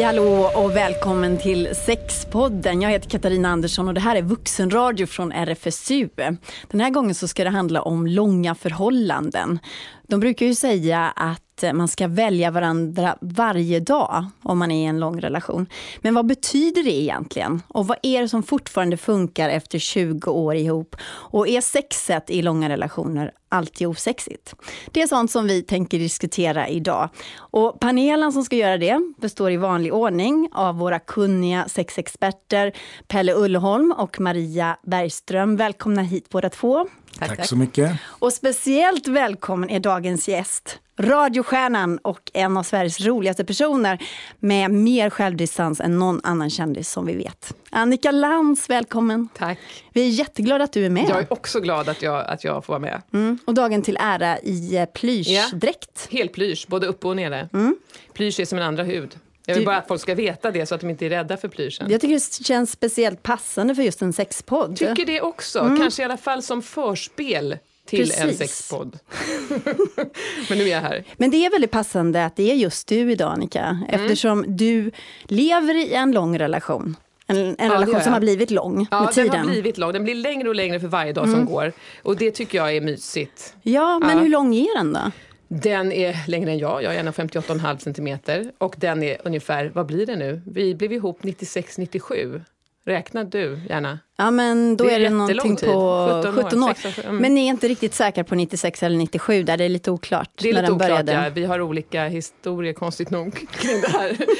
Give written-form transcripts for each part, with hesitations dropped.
Hallå och välkommen till Sexpodden. Jag heter Katarina Andersson och det här är vuxenradio från RFSU. Den här gången så ska det handla om långa förhållanden. De brukar ju säga att man ska välja varandra varje dag om man är i en lång relation. Men vad betyder det egentligen? Och vad är det som fortfarande funkar efter 20 år ihop? Och är sexet i långa relationer alltid osexigt? Det är sånt som vi tänker diskutera idag. Och panelen som ska göra det består i vanlig ordning av våra kunniga sexexperter Pelle Ullholm och Maria Bergström. Välkomna hit båda två. Tack så mycket. Och speciellt välkommen är dagens gäst, radiostjärnan och en av Sveriges roligaste personer med mer självdistans än någon annan kändis som vi vet. Annika Lantz, välkommen. Tack. Vi är jätteglada att du är med. Jag är också glad att jag får vara med. Och dagen till ära i plyschdräkt. Ja, helt plysch, både uppe och nere. Plysch är som en andra hud. Jag vill bara att folk ska veta det så att de inte är rädda för plyschen. Jag tycker det känns speciellt passande för just en sexpodd. Tycker det också. Kanske i alla fall som förspel till en sexpodd. Men nu är jag här. Men det är väldigt passande att det är just du idag, Annika. Eftersom du lever i en lång relation. En relation som har blivit lång med tiden. Den har blivit lång. Den blir längre och längre för varje dag som går. Och det tycker jag är mysigt. Ja, men hur lång är den då? Den är längre än jag är 1,58,5 centimeter. Och den är ungefär, vad blir det nu? Vi blev ihop 96-97. Räknar du gärna? Ja, men då är det någonting på 17 år. 16, Men ni är inte riktigt säkra på 96 eller 97, där det är lite oklart. Det är när lite den började. oklart, ja. Vi har olika historier, konstigt nog, kring det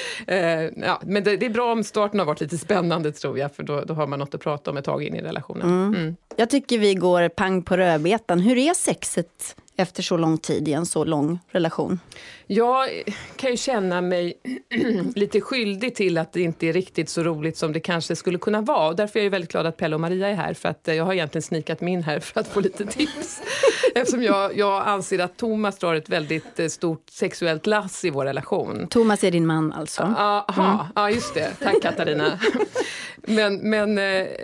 här. Men det är bra om starten har varit lite spännande, tror jag. För då har man något att prata om ett tag in i relationen. Jag tycker vi går pang på rödbetan. Hur är sexet efter så lång tid i en så lång relation? Jag kan ju känna mig lite skyldig till att det inte är riktigt så roligt som det kanske skulle kunna vara. Och därför är jag väldigt glad att Pelle och Maria är här. För att jag har egentligen snikat mig in här för att få lite tips. Eftersom jag anser att Thomas drar ett väldigt stort sexuellt lass i vår relation. Thomas är din man alltså? Ja, just det. Tack Katarina. Men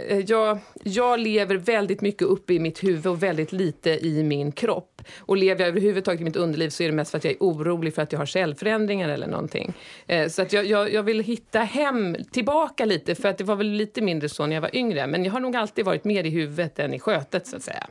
jag lever väldigt mycket uppe i mitt huvud och väldigt lite i min kropp. Och lever jag överhuvudtaget i mitt underliv så är det mest för att jag är orolig för att jag har cellförändringar eller någonting. Så att jag vill hitta tillbaka lite, för att det var väl lite mindre så när jag var yngre. Men jag har nog alltid varit mer i huvudet än i skötet, så att säga.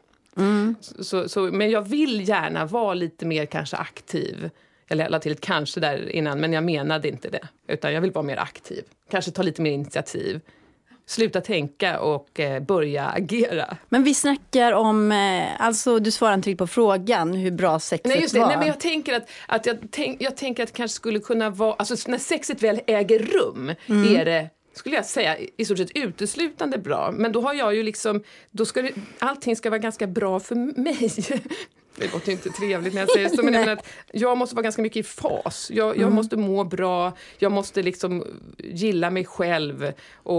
Men jag vill gärna vara lite mer kanske aktiv. Jag lade till ett kanske där innan, men jag menade inte det. Utan jag vill vara mer aktiv. Kanske ta lite mer initiativ. Sluta tänka och börja agera. Men vi snackar om, alltså du svarar inte på frågan hur bra sexet var. Nej, men jag tänker att jag tänker att det kanske skulle kunna vara, alltså när sexet väl äger rum är det, skulle jag säga, i stort sett uteslutande bra. Men då har jag ju liksom, allting ska vara ganska bra för mig. Det låter inte trevligt när jag säger så, men jag menar att jag måste vara ganska mycket i fas. Jag måste må bra, jag måste liksom gilla mig själv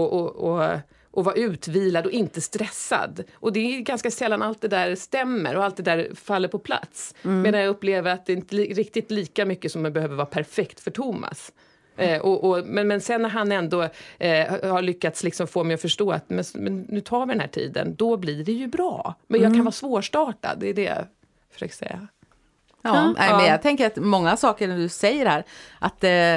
och vara utvilad och inte stressad. Och det är ganska sällan allt det där stämmer och allt det där faller på plats. Medan jag upplever att det inte är riktigt lika mycket som man behöver vara perfekt för Thomas. Men sen när han ändå har lyckats liksom få mig att förstå att men nu tar vi den här tiden, då blir det ju bra. Men jag kan vara svårstartad, det är det jag försöker säga. Men jag tänker att många saker du säger här, att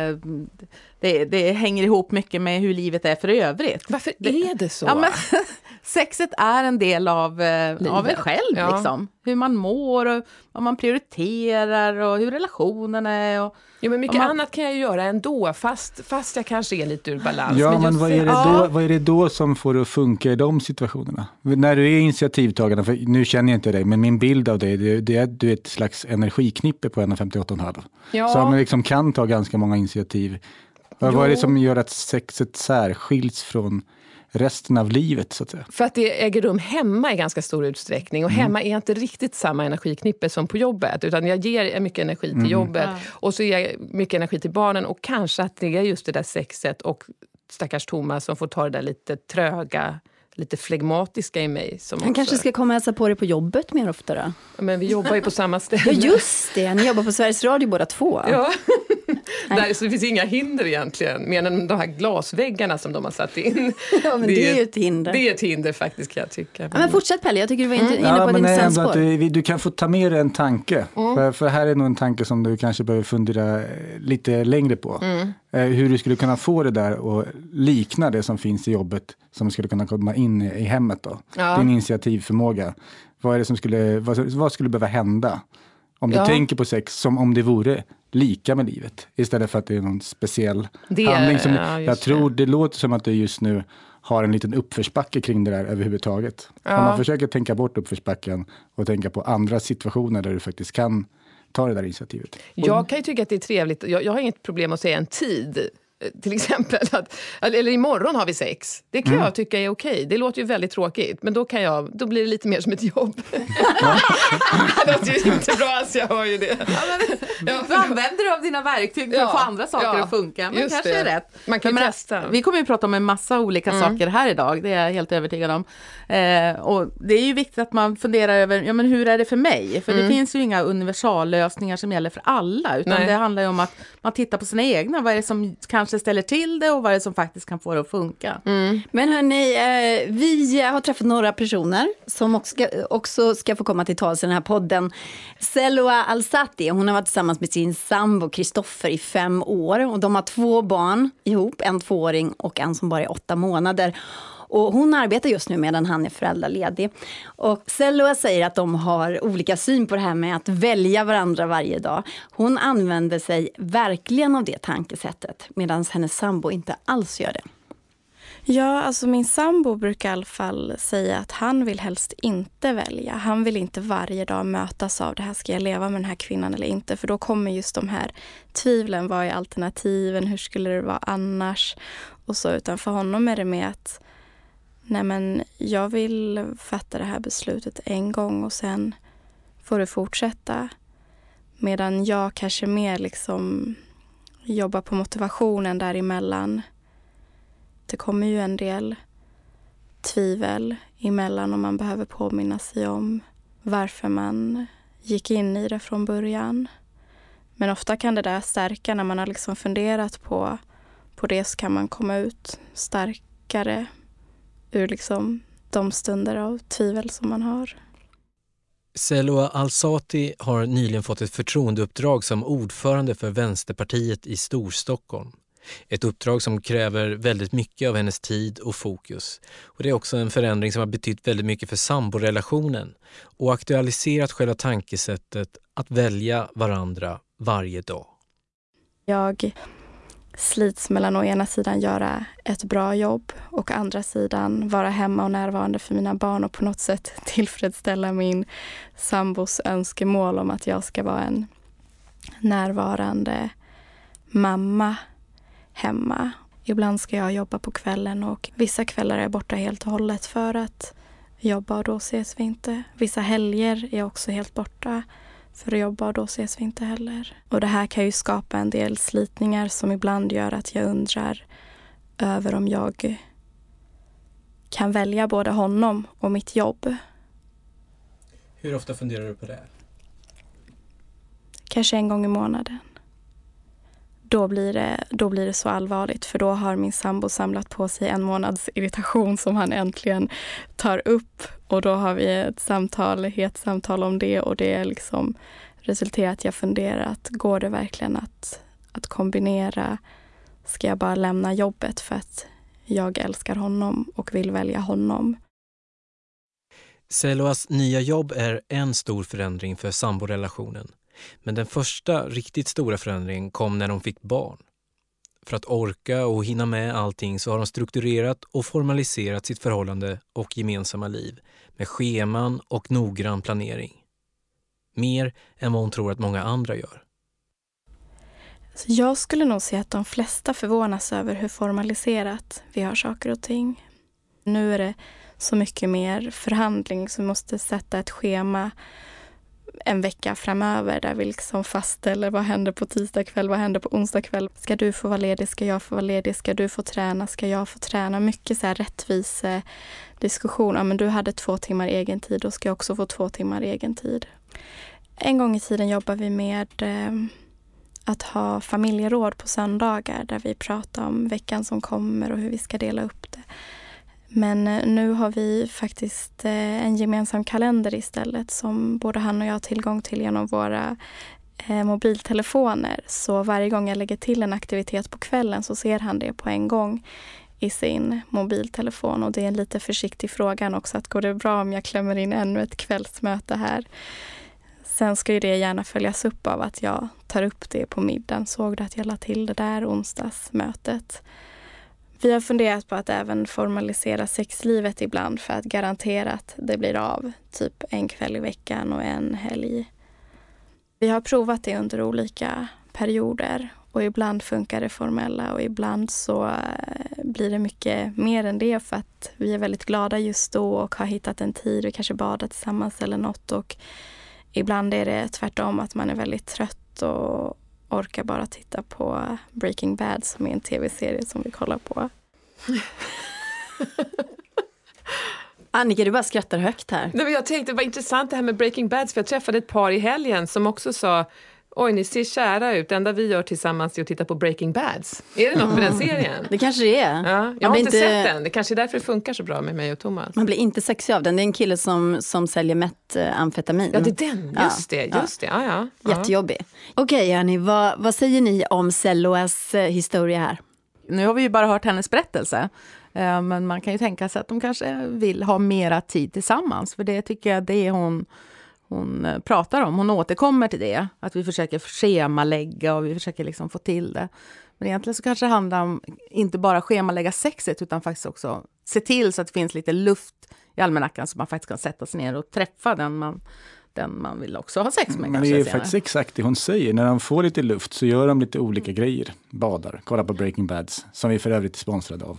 det hänger ihop mycket med hur livet är för övrigt. Varför är det så? Ja, men, sexet är en del av en själv, liksom. Hur man mår och vad man prioriterar och hur relationen är. Och men mycket annat kan jag ju göra ändå, fast jag kanske är lite ur balans. Ja, men vad är det då som får det att funka i de situationerna? När du är initiativtagande, för nu känner jag inte dig, men min bild av dig, det är att du är ett slags energiknippe på 1,58,5. Ja. Så man liksom kan ta ganska många initiativ. Vad är det som gör att sexet särskiljs från resten av livet, så att säga? För att det äger rum hemma i ganska stor utsträckning. Och hemma är inte riktigt samma energiknippe som på jobbet. Utan jag ger mycket energi till jobbet. Och så ger jag mycket energi till barnen. Och kanske att det är just det där sexet och stackars Thomas som får ta det där lite tröga, lite flegmatiska i mig. Han kanske ska komma och hälsa på dig på jobbet mer oftare. Men vi jobbar ju på samma ställe. Ja, just det. Ni jobbar på Sveriges Radio båda två. Ja. Så det finns inga hinder egentligen, mer än de här glasväggarna som de har satt in. Ja, men det är ju ett hinder. Det är ett hinder faktiskt, kan jag tycka. Ja, men fortsätt Pelle, jag tycker du var inne på ett intressant spår. Du kan få ta med dig en tanke. För här är nog en tanke som du kanske behöver fundera lite längre på. Hur du skulle kunna få det där och likna det som finns i jobbet som skulle kunna komma in i hemmet då. Ja. Din initiativförmåga. Vad är det som vad skulle behöva hända? Om du tänker på sex som om det vore lika med livet. Istället för att det är någon speciell handling. Som jag tror det låter som att du just nu har en liten uppförsbacke kring det där överhuvudtaget. Ja. Om man försöker tänka bort uppförsbacken och tänka på andra situationer där du faktiskt kan ta det där initiativet. Jag kan ju tycka att det är trevligt. Jag har inget problem att säga en tid. Till exempel eller imorgon har vi sex. Det kan jag tycka är okej. Det låter ju väldigt tråkigt, men då blir det lite mer som ett jobb. Det låter ju inte bra, alltså jag hör ju det. Du använder dig av dina verktyg för att få andra saker att funka. Men kanske är rätt. Man kan testa. Vi kommer ju prata om en massa olika saker här idag. Det är jag helt övertygad om. Och det är ju viktigt att man funderar över men hur är det för mig? För det finns ju inga universallösningar som gäller för alla. Utan det handlar ju om att man tittar på sina egna. Vad är det som kanske ställer till det och vad är det som faktiskt kan få det att funka. Men hörni, vi har träffat några personer som också ska få komma till tals i den här podden. Selwa Alsati, hon har varit tillsammans med sin sambo Kristoffer i 5 år och de har 2 barn ihop, en 2-åring och en som bara är 8 månader. Och hon arbetar just nu medan han är föräldraledig. Och Selwa säger att de har olika syn på det här med att välja varandra varje dag. Hon använder sig verkligen av det tankesättet medan hennes sambo inte alls gör det. Ja, alltså min sambo brukar i alla fall säga att han vill helst inte välja. Han vill inte varje dag mötas av det här, ska jag leva med den här kvinnan eller inte? För då kommer just de här tvivlen, vad är alternativen, hur skulle det vara annars? Och så, utan för honom är det med att nej men jag vill fatta det här beslutet en gång och sen får det fortsätta. Medan jag kanske mer liksom jobbar på motivationen däremellan. Det kommer ju en del tvivel emellan om man behöver påminna sig om varför man gick in i det från början. Men ofta kan det där stärka när man har liksom funderat på det, så kan man komma ut starkare ur liksom de stunder av tvivel som man har. Selwa Alsati har nyligen fått ett förtroendeuppdrag som ordförande för Vänsterpartiet i Storstockholm. Ett uppdrag som kräver väldigt mycket av hennes tid och fokus. Och det är också en förändring som har betytt väldigt mycket för samborelationen och aktualiserat själva tankesättet att välja varandra varje dag. Jag slits mellan å ena sidan göra ett bra jobb och å andra sidan vara hemma och närvarande för mina barn och på något sätt tillfredsställa min sambos önskemål om att jag ska vara en närvarande mamma hemma. Ibland ska jag jobba på kvällen och vissa kvällar är jag borta helt och hållet för att jobba och då ses vi inte. Vissa helger är jag också helt borta för att jobba och då ses vi inte heller. Och det här kan ju skapa en del slitningar som ibland gör att jag undrar över om jag kan välja både honom och mitt jobb. Hur ofta funderar du på det? Kanske en gång i månaden. Då blir det så allvarligt, för då har min sambo samlat på sig en månads irritation som han äntligen tar upp. Och då har vi ett hett samtal om det och det liksom resulterar att jag funderar att går det verkligen att kombinera? Ska jag bara lämna jobbet för att jag älskar honom och vill välja honom? Selwas nya jobb är en stor förändring för samborelationen. Men den första riktigt stora förändringen kom när de fick barn. För att orka och hinna med allting så har de strukturerat och formaliserat sitt förhållande och gemensamma liv med scheman och noggrann planering. Mer än vad hon tror att många andra gör. Så jag skulle nog säga att de flesta förvånas över hur formaliserat vi har saker och ting. Nu är det så mycket mer förhandling så vi måste sätta ett schema en vecka framöver där vi liksom fastställer vad händer på tisdag kväll, vad händer på onsdag kväll. Ska du få vara ledig, ska jag få vara ledig, ska du få träna, ska jag få träna. Mycket så här rättvise diskussion. Ja, men du hade 2 timmar egen tid, då ska jag också få 2 timmar egen tid. En gång i tiden jobbar vi med att ha familjeråd på söndagar där vi pratar om veckan som kommer och hur vi ska dela upp det. Men nu har vi faktiskt en gemensam kalender istället som både han och jag har tillgång till genom våra mobiltelefoner. Så varje gång jag lägger till en aktivitet på kvällen så ser han det på en gång i sin mobiltelefon. Och det är en lite försiktig frågan också, att går det bra om jag klämmer in ännu ett kvällsmöte här? Sen ska ju det gärna följas upp av att jag tar upp det på middagen. Såg du att jag la till det där onsdagsmötet? Vi har funderat på att även formalisera sexlivet ibland för att garantera att det blir av. Typ en kväll i veckan och en helg. Vi har provat det under olika perioder och ibland funkar det formella och ibland så blir det mycket mer än det för att vi är väldigt glada just då och har hittat en tid och kanske badar tillsammans eller något. Och ibland är det tvärtom att man är väldigt trött och orkar bara titta på Breaking Bad som är en tv-serie som vi kollar på. Annika, du bara skrattar högt här. Nej, men jag tänkte det var intressant det här med Breaking Bad, för jag träffade ett par i helgen som också sa: oj, ni ser kära ut. Det enda vi gör tillsammans är att titta på Breaking Bads. Är det något med den serien? Det kanske det är. Ja, jag har inte sett den. Det kanske är därför det funkar så bra med mig och Thomas. Man blir inte sexig av den. Det är en kille som säljer metamfetamin. Ja, det är den. Just det. Ja. Jättejobbig. Okej, Annie, vad säger ni om Selloas historia här? Nu har vi ju bara hört hennes berättelse. Men man kan ju tänka sig att de kanske vill ha mera tid tillsammans. För det tycker jag det är hon pratar om. Hon återkommer till det. Att vi försöker schemalägga och vi försöker liksom få till det. Men egentligen så kanske det handlar om inte bara schemalägga sexet utan faktiskt också se till så att det finns lite luft i almanackan så man faktiskt kan sätta sig ner och träffa den man vill också ha sex med. Men det är faktiskt exakt det hon säger. När de får lite luft så gör de lite olika grejer. Badar, kolla på Breaking Bads, som vi för övrigt är sponsrade av.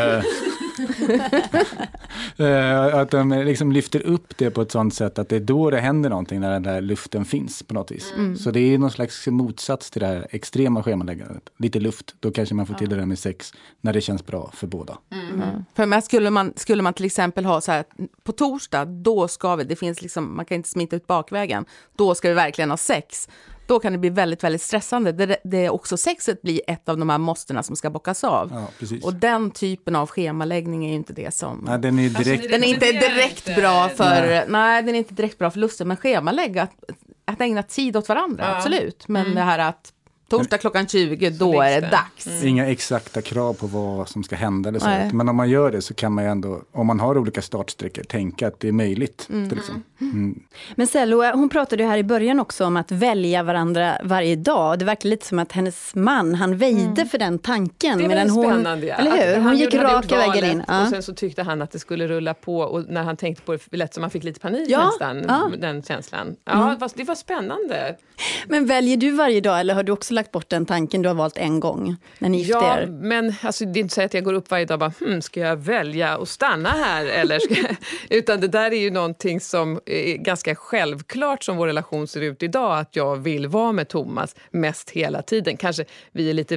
Att de liksom lyfter upp det på ett sånt sätt att det är då det händer någonting när den där luften finns på något vis. Så det är någon slags motsats till det här extrema schemaläggandet. Lite luft, då kanske man får till det där med sex när det känns bra för båda. För mig skulle man till exempel ha så här, på torsdag, då ska vi, det finns liksom, man kan inte smita ut bakvägen, då ska vi verkligen ha sex. Då kan det bli väldigt, väldigt stressande. Det är också sexet blir ett av de här måsterna som ska bockas av. Ja, precis. Och den typen av schemaläggning är ju inte det som... Nej, den är direkt... Den är inte direkt bra för... Nej, den är inte direkt bra för lusten. Men schemalägga, att ägna tid åt varandra, absolut. Men det här att torsdag klockan 20, då är det dags. Inga exakta krav på vad som ska hända eller så. Men om man gör det så kan man ju ändå, om man har olika startsträckor, tänka att det är möjligt. Liksom. Men Sello, hon pratade ju här i början också om att välja varandra varje dag. Det verkar lite som att hennes man, han väjde för den tanken. Det är väldigt spännande. Ja. Eller hur? Hon gick raka vägen in. Och sen så tyckte han att det skulle rulla på. Och när han tänkte på det lätt som man fick lite panik nästan. Den känslan. Ja, det var spännande. Men väljer du varje dag eller har du också lagt bort den tanken du har valt en gång när ni gifte er? Ja, men alltså, det är inte så att jag går upp varje dag och bara, ska jag välja att stanna här? Eller utan det där är ju någonting som är ganska självklart som vår relation ser ut idag, att jag vill vara med Thomas mest hela tiden. Kanske vi är lite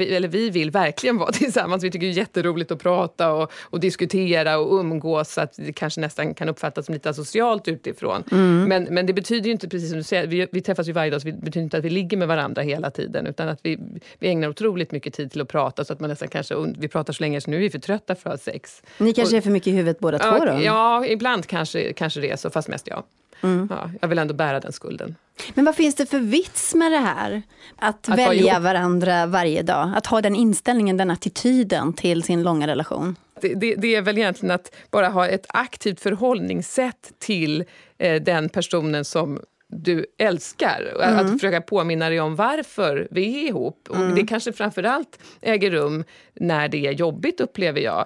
vi vill verkligen vara tillsammans. Vi tycker det är jätteroligt att prata och diskutera och umgås, så att det kanske nästan kan uppfattas som lite socialt utifrån. Men det betyder ju inte, precis som du säger, vi träffas ju varje dag, så det betyder inte att vi ligger med varandra hela tiden, utan att vi ägnar otroligt mycket tid till att prata, så att man nästan kanske, vi pratar så länge så nu är vi för trötta för att ha sex. Ni kanske är för mycket i huvudet båda två då? Ja, ibland kanske det är så, fast mest jag. Ja, jag vill ändå bära den skulden. Men vad finns det för vits med det här? Att välja varandra varje dag? Att ha den inställningen, den attityden till sin långa relation? Det är väl egentligen att bara ha ett aktivt förhållningssätt till den personen som du älskar. Att försöka påminna dig om varför vi är ihop. Och det kanske framförallt äger rum när det är jobbigt, upplever jag.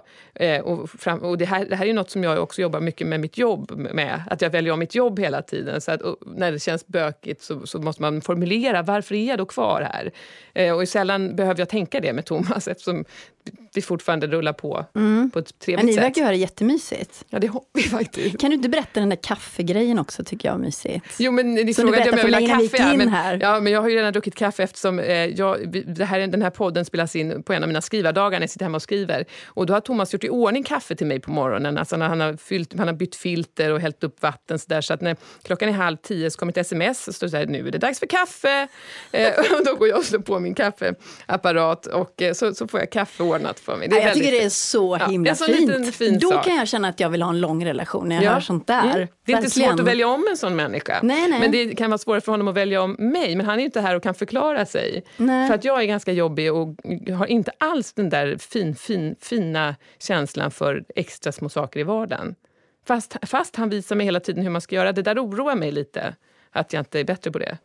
Och det här är något som jag också jobbar mycket med mitt jobb med. Att jag väljer om mitt jobb hela tiden. Så att när det känns bökigt så måste man formulera varför är jag då kvar här. Och sällan behöver jag tänka det med Thomas, eftersom vi fortfarande rullar på ett trevligt Men ni sätt. verkar ju ha det jättemysigt. Ja, det hoppas vi faktiskt. Kan du inte berätta den där kaffegrejen också, tycker jag är mysigt? Jo, men ni Som du frågade om jag berättade vill för ha mig kaffe. när vi gick in Men, här. ja, men jag har ju redan druckit kaffe eftersom den här podden spelas in på en av mina skrivardagar när jag sitter hemma och skriver. Och då har Thomas gjort i ordning kaffe till mig på morgonen. Alltså när han har bytt filter och hällt upp vatten så att när klockan är 9:30 så kommer ett sms och står så här, nu är det dags för kaffe. Och då går jag och slår på min kaffeapparat och så får jag kaffe ordnat för mig. Jag tycker det är så himla en sån liten fin Då sak. kan jag känna att jag vill ha en lång relation när jag hör sånt där. Det är inte svårt att välja om en sån människa. Nej. Men det kan vara svårt för honom att välja om mig. Men han är ju inte här och kan förklara sig. Nej. För att jag är ganska jobbig och har inte alls den där fina känslan för extra små saker i vardagen. Fast han visar mig hela tiden hur man ska göra. Det där oroar mig lite. Att jag inte är bättre på det.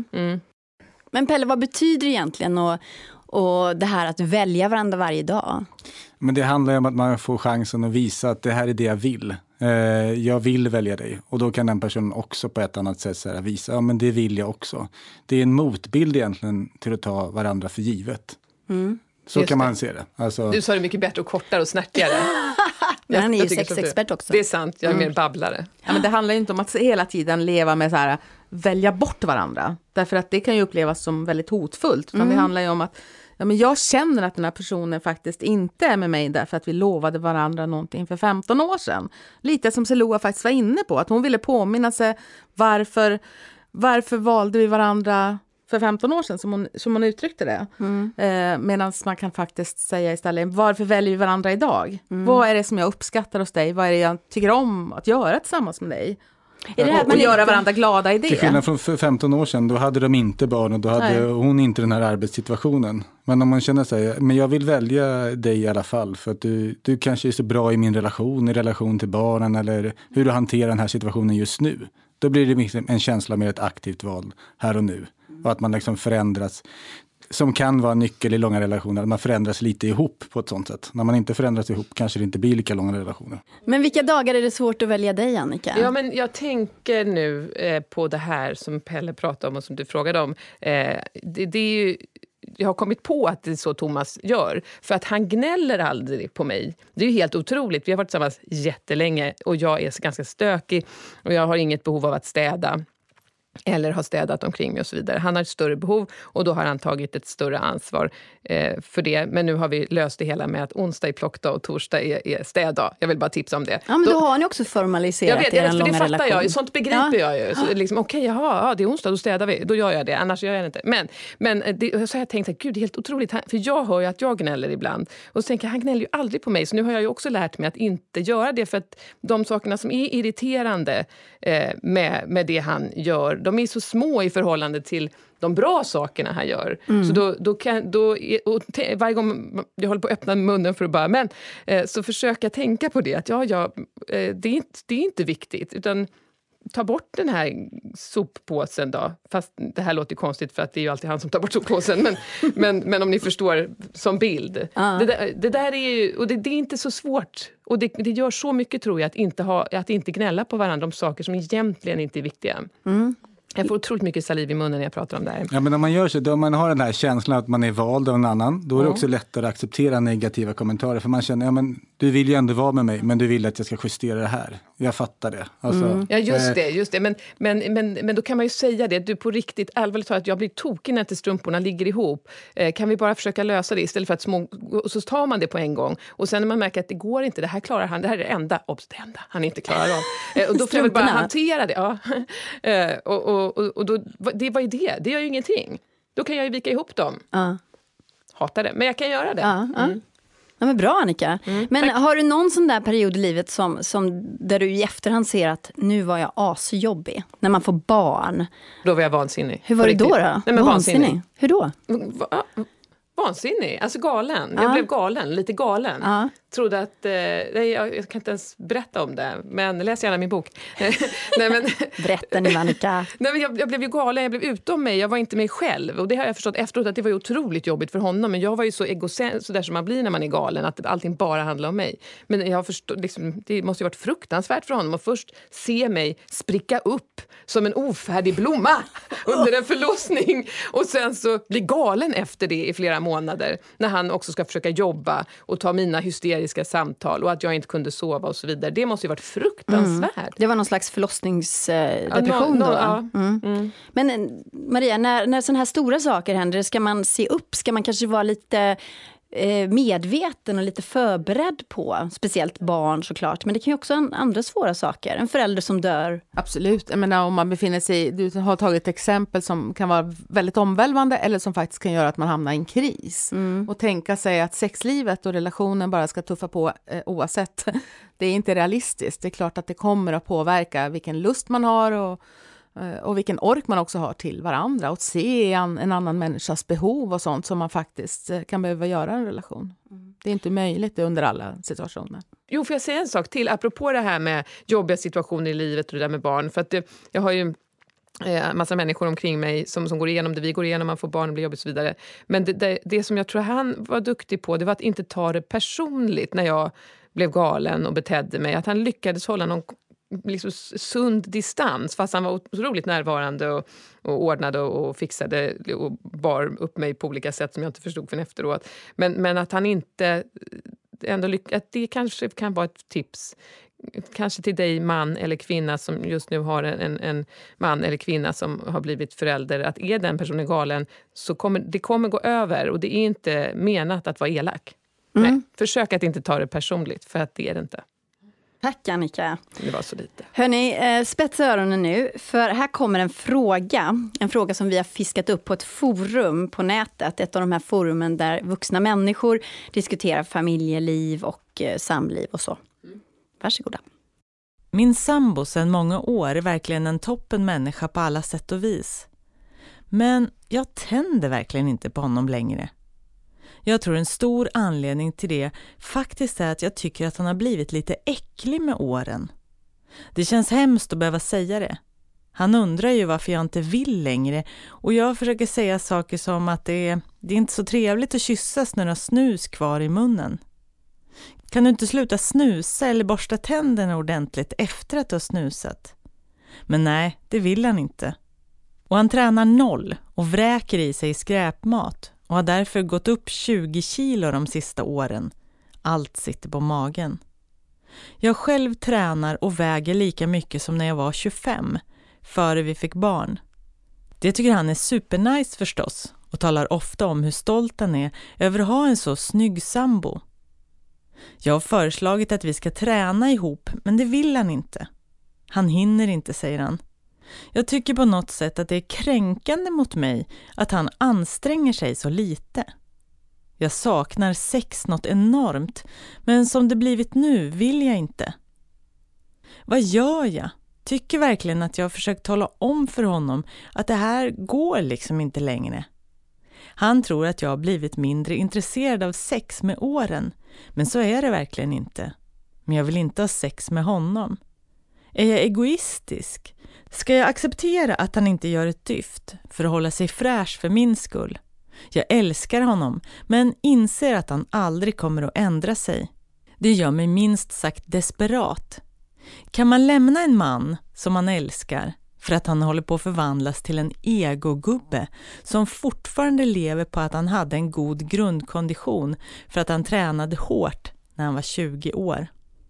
Men Pelle, vad betyder egentligen och det här att välja varandra varje dag? Men det handlar ju om att man får chansen att visa att det här är det jag vill. Jag vill välja dig. Och då kan den personen också på ett annat sätt så här visa, ja men det vill jag också. Det är en motbild egentligen till att ta varandra för givet. Så Just kan det. man se det. Alltså, Du sa det mycket bättre och kortare och snärtigare. Men han är ju Jag tycker så sexexpert också. Det är sant, jag är mer babblare. Ja, men det handlar ju inte om att hela tiden leva med så här, välja bort varandra. Därför att det kan ju upplevas som väldigt hotfullt. Utan det handlar ju om att men jag känner att den här personen faktiskt inte är med mig därför att vi lovade varandra någonting för 15 år sedan. Lite som Seloa faktiskt var inne på. Att hon ville påminna sig varför valde vi varandra för 15 år sedan som hon uttryckte det. Medan man kan faktiskt säga istället, varför väljer vi varandra idag? Vad är det som jag uppskattar hos dig? Vad är det jag tycker om att göra tillsammans med dig? Är det här att Och man göra varandra glada i till det. skillnad från för 15 år sedan, då hade de inte barn och då hade hon inte den här arbetssituationen. Men om man känner sig, men jag vill välja dig i alla fall för att du kanske är så bra i min relation, i relation till barnen eller hur du hanterar den här situationen just nu. Då blir det liksom en känsla med ett aktivt val här och nu. Och att man liksom förändras, som kan vara en nyckel i långa relationer, att man förändras lite ihop på ett sånt sätt. När man inte förändras ihop kanske det inte blir lika långa relationer. Men vilka dagar är det svårt att välja dig, Annika? Ja, men jag tänker nu på det här som Pelle pratade om och som du frågade om. Det är ju, jag har kommit på att det är så Thomas gör. För att han gnäller aldrig på mig. Det är ju helt otroligt. Vi har varit tillsammans jättelänge och jag är ganska stökig och jag har inget behov av att städa. Eller har städat omkring mig och så vidare. Han har ett större behov och då har han tagit ett större ansvar för det. Men nu har vi löst det hela med att onsdag är plockdag och torsdag är städdag. Jag vill bara tipsa om det. Ja, men då har ni också formaliserat er en långa relation. Det fattar jag. Sånt begriper jag ju. Så liksom, okej, det är onsdag, då städar vi. Då gör jag det, annars gör jag det inte. Men så har jag tänkt att gud, det är helt otroligt. För jag hör ju att jag gnäller ibland. Och så tänker jag, han gnäller ju aldrig på mig. Så nu har jag ju också lärt mig att inte göra det. För att de sakerna som är irriterande med det han gör, de är så små i förhållande till de bra sakerna han gör. Så varje gång jag håller på att öppna munnen för att bara, så försöker jag tänka på det. Att det är inte viktigt, utan ta bort den här soppåsen då. Fast det här låter konstigt för att det är ju alltid han som tar bort soppåsen. Men om ni förstår som bild. Det där är ju, och det är inte så svårt. Och det gör så mycket, tror jag, att inte gnälla på varandra om saker som egentligen inte är viktiga. Jag får otroligt mycket saliv i munnen när jag pratar om det här. Ja, men om man gör så, då man har den här känslan att man är vald av en annan, då är det också lättare att acceptera negativa kommentarer. För man känner, du vill ju ändå vara med mig, men du vill att jag ska justera det här. Jag fattar det. Alltså, ja, just det. Men då kan man ju säga det. Du på riktigt allvarligt talat att jag blir tokig när inte strumporna ligger ihop. Kan vi bara försöka lösa det istället för att så tar man det på en gång. Och sen när man märker att det går inte, det här klarar han, det här är det enda han inte klarar av. Och då får jag väl bara hantera det. Ja. Och då, vad är det? Det gör ju ingenting. Då kan jag ju vika ihop dem. Hatar det, men jag kan göra det. Ja, men bra, Annika. Men tack. har du någon sån där period i livet som där du i efterhand ser att nu var jag asjobbig? När man får barn. Då var jag vansinnig. Hur var det då? Nej, men vansinnig. Hur då? Vansinnig, alltså galen. Jag blev galen, lite galen. Trodde att, jag kan inte ens berätta om det, men läs gärna min bok. Berätta nu, Annika. Nej, men jag blev ju galen, jag blev utom mig, jag var inte mig själv. Och det har jag förstått efteråt att det var otroligt jobbigt för honom. Men jag var ju så så där som man blir när man är galen, att allting bara handlar om mig. Men jag har förstått, liksom, det måste ju varit fruktansvärt för honom att först se mig spricka upp som en ofärdig blomma under en förlossning. Och sen så bli galen efter det i flera månader. månader när han också ska försöka jobba och ta mina hysteriska samtal och att jag inte kunde sova och så vidare. Det måste ju varit fruktansvärt. Det var någon slags förlossningsdepression då. Ja. Men Maria, när sådana här stora saker händer, ska man se upp? Ska man kanske vara lite medveten och lite förberedd på, speciellt barn såklart, men det kan ju också andra svåra saker, en förälder som dör. Absolut, jag menar om man befinner sig, du har tagit exempel som kan vara väldigt omvälvande eller som faktiskt kan göra att man hamnar i en kris. Och tänka sig att sexlivet och relationen bara ska tuffa på oavsett, det är inte realistiskt. Det är klart att det kommer att påverka vilken lust man har och vilken ork man också har till varandra och se en annan människas behov och sånt som man faktiskt kan behöva göra i en relation. Det är inte möjligt under alla situationer. Jo, får jag säga en sak till apropå det här med jobbiga situationer i livet och det där med barn, för att jag har ju massa människor omkring mig som går igenom det vi går igenom, man får barn och blir jobbigt och så vidare. Men det som jag tror han var duktig på, det var att inte ta det personligt när jag blev galen och betedde mig, att han lyckades hålla någon liksom sund distans, fast han var otroligt närvarande och ordnade och fixade och bar upp mig på olika sätt som jag inte förstod förrän efteråt. Men att han inte ändå att det kanske kan vara ett tips kanske till dig, man eller kvinna som just nu har en man eller kvinna som har blivit förälder, att är den personen galen så kommer gå över, och det är inte menat att vara elak. Nej, försök att inte ta det personligt, för att det är det inte. Tack Annika. Det var så lite. Hörrni, spetsa öronen nu, för här kommer en fråga som vi har fiskat upp på ett forum på nätet, ett av de här forumen där vuxna människor diskuterar familjeliv och samliv och så. Varsågoda. Min sambo sedan många år är verkligen en toppen människa på alla sätt och vis. Men jag tänder verkligen inte på honom längre. Jag tror en stor anledning till det faktiskt är att jag tycker att han har blivit lite äcklig med åren. Det känns hemskt att behöva säga det. Han undrar ju varför jag inte vill längre, och jag försöker säga saker som att det är inte så trevligt att kyssas när du har snus kvar i munnen. Kan du inte sluta snusa eller borsta tänderna ordentligt efter att du har snusat? Men nej, det vill han inte. Och han tränar 0 och vräker i sig skräpmat och har därför gått upp 20 kilo de sista åren. Allt sitter på magen. Jag själv tränar och väger lika mycket som när jag var 25, före vi fick barn. Det tycker han är supernice förstås, och talar ofta om hur stolt han är över att ha en så snygg sambo. Jag har föreslagit att vi ska träna ihop, men det vill han inte. Han hinner inte, säger han. Jag tycker på något sätt att det är kränkande mot mig att han anstränger sig så lite. Jag saknar sex något enormt, men som det blivit nu vill jag inte. Vad gör jag? Tycker verkligen att jag har försökt tala om för honom att det här går liksom inte längre. Han tror att jag har blivit mindre intresserad av sex med åren, men så är det verkligen inte. Men jag vill inte ha sex med honom. Är jag egoistisk? Ska jag acceptera att han inte gör ett dyft för att hålla sig fräsch för min skull? Jag älskar honom, men inser att han aldrig kommer att ändra sig. Det gör mig minst sagt desperat. Kan man lämna en man som man älskar för att han håller på att förvandlas till en egogubbe som fortfarande lever på att han hade en god grundkondition för att han tränade hårt när han var 20 år?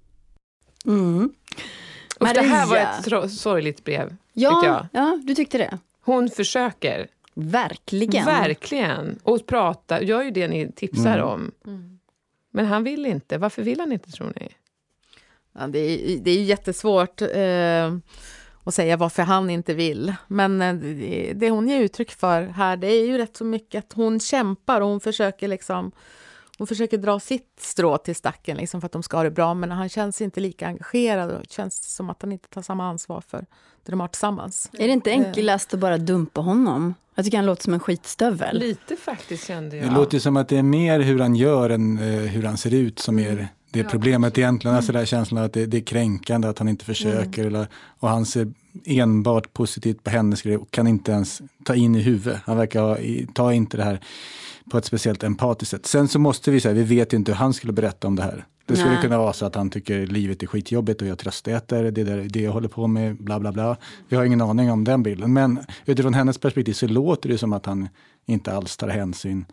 Och det här var ett sorgligt brev, tyckte jag. Ja, du tyckte det. Hon försöker. Verkligen. Verkligen. Och prata, gör ju det ni tipsar om. Men han vill inte. Varför vill han inte, tror ni? Ja, det är ju jättesvårt att säga varför han inte vill. Men det hon ger uttryck för här, det är ju rätt så mycket att hon kämpar och hon försöker dra sitt strå till stacken liksom, för att de ska ha det bra. Men han känns inte lika engagerad och det känns som att han inte tar samma ansvar för det de har tillsammans. Är det inte enklast att bara dumpa honom? Jag tycker han låter som en skitstövel. Lite faktiskt kände jag. Det låter som att det är mer hur han gör än hur han ser ut som är det problemet egentligen. Alltså där känslan att det är kränkande att han inte försöker. Och han ser enbart positivt på hennes grej och kan inte ens ta in i huvudet. Han verkar ta inte det här på ett speciellt empatiskt sätt. Sen så måste vi säga, vi vet inte hur han skulle berätta om det här. Det skulle kunna vara så att han tycker livet är skitjobbigt och jag tröstäter, det jag håller på med, bla bla bla. Vi har ingen aning om den bilden. Men utifrån hennes perspektiv så låter det som att han inte alls tar hänsyn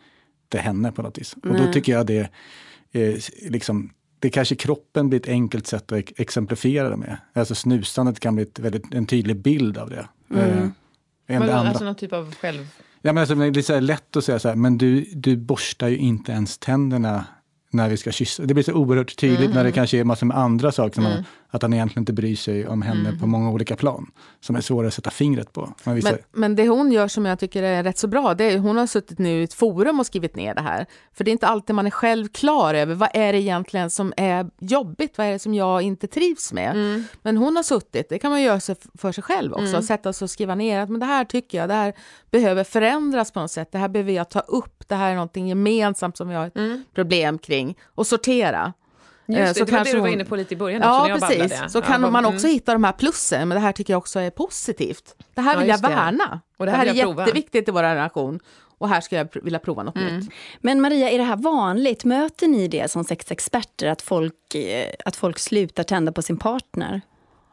inte henne på något vis. Och då tycker jag det liksom, det kanske kroppen blir ett enkelt sätt att exemplifiera det med. Alltså snusandet kan bli en tydlig bild av det. Alltså någon typ av själv... Ja, men alltså, det är så här lätt att säga så här, men du borstar ju inte ens tänderna när vi ska kyssa. Det blir så oerhört tydligt när det kanske är massor med andra saker som att han egentligen inte bryr sig om henne på många olika plan som är svårare att sätta fingret på. Men det hon gör som jag tycker är rätt så bra, det är hon har suttit nu i ett forum och skrivit ner det här. För det är inte alltid man är själv klar över vad är det egentligen som är jobbigt, vad är det som jag inte trivs med. Men hon har suttit, det kan man göra för sig själv också, sätta sig och skriva ner att men det här tycker jag, det här behöver förändras på något sätt, det här behöver jag ta upp, det här är någonting gemensamt som vi har ett problem kring och sortera. Just så det var det du var inne på lite i början. Ja, precis. Så kan man också hitta de här plussen, men det här tycker jag också är positivt. Det här vill jag värna. Och det här är jätteviktigt i vår relation. Och här ska jag vilja prova något nytt. Men Maria, är det här vanligt? Möter ni det som sexexperter att folk slutar tända på sin partner?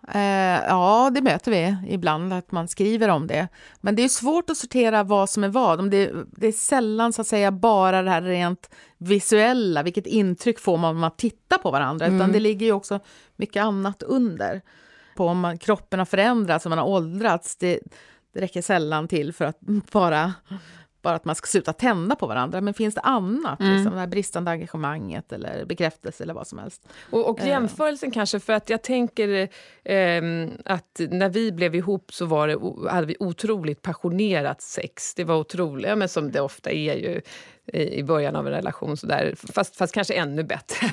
Ja, det möter vi ibland, att man skriver om det. Men det är svårt att sortera vad som är vad. Det är sällan så att säga bara det här rent visuella. Vilket intryck får man om man tittar på varandra. Utan det ligger ju också mycket annat under. På om kroppen har förändrats, om man har åldrats. Det räcker sällan till för att bara att man ska sluta tända på varandra. Men finns det annat? Liksom, det här bristande engagemanget eller bekräftelse eller vad som helst. Och jämförelsen kanske, för att jag tänker att när vi blev ihop så hade vi otroligt passionerat sex. Det var otroligt, men som det ofta är ju i början av en relation så där, fast kanske ännu bättre.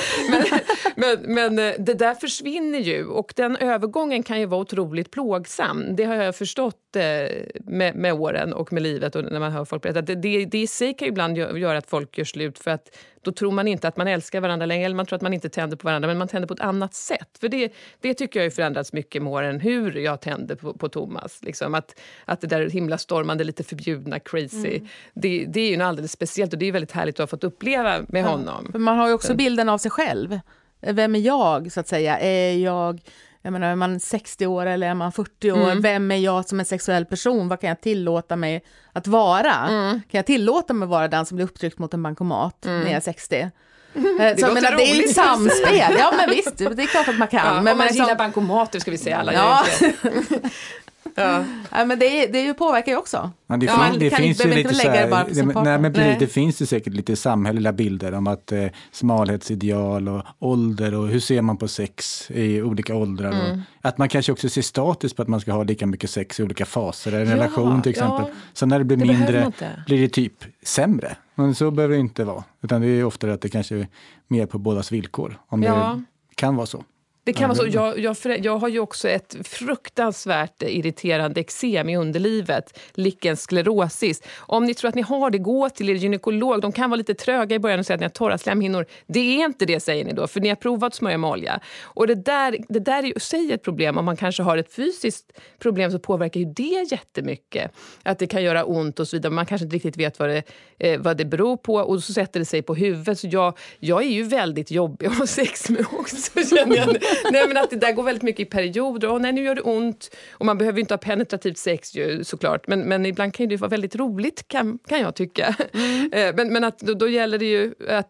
men det där försvinner ju, och den övergången kan ju vara otroligt plågsam. Det har jag förstått med åren och med livet, och när man hör folk berätta. Det i sig kan ju ibland göra att folk gör slut, för att då tror man inte att man älskar varandra längre, eller man tror att man inte tänder på varandra, men man tänder på ett annat sätt. För det tycker jag har förändrats mycket med åren, hur jag tänder på Thomas. Liksom, att det där himla stormande, lite förbjudna, crazy, det är ju alldeles speciellt, och det är väldigt härligt att ha fått uppleva med honom. För man har ju också bilden av sig själv. Vem är jag, så att säga? Jag menar, är man 60 år eller är man 40 år? Vem är jag som en sexuell person? Vad kan jag tillåta mig att vara? Kan jag tillåta mig att vara den som blir upptryckt mot en bankomat när jag är 60? Det är ju ett samspel. Ja, men visst, det är klart att man kan. Ja, men man gillar bankomater, ska vi säga alla. Ja. Ja, men det påverkar ju också. Ja, det finns ju lite så här, det finns ju säkert lite samhälleliga bilder om att smalhetsideal och ålder och hur ser man på sex i olika åldrar. Och att man kanske också ser status på att man ska ha lika mycket sex i olika faser, en relation till exempel. Så när det blir mindre blir det typ sämre. Men så behöver det inte vara. Utan det är ofta att det kanske är mer på bådas villkor. Om det kan vara så. Det kan vara så. Jag har ju också ett fruktansvärt irriterande eksem i underlivet, lichen sklerosis. Om ni tror att ni har det, gå till er gynekolog. De kan vara lite tröga i början och säga att ni har torra slemhinnor. Det är inte det, säger ni då, för ni har provat smörja med olja. Och det där är ju sig ett problem. Om man kanske har ett fysiskt problem så påverkar ju det jättemycket. Att det kan göra ont och så vidare. Man kanske inte riktigt vet vad det beror på, och så sätter det sig på huvudet. Så jag är ju väldigt jobbig att ha sex med också, känner jag. Nej, men att det där går väldigt mycket i perioder. Nej, nu gör det ont. Och man behöver inte ha penetrativt sex ju, såklart. Men ibland kan det vara väldigt roligt, kan jag tycka. Men att då gäller det ju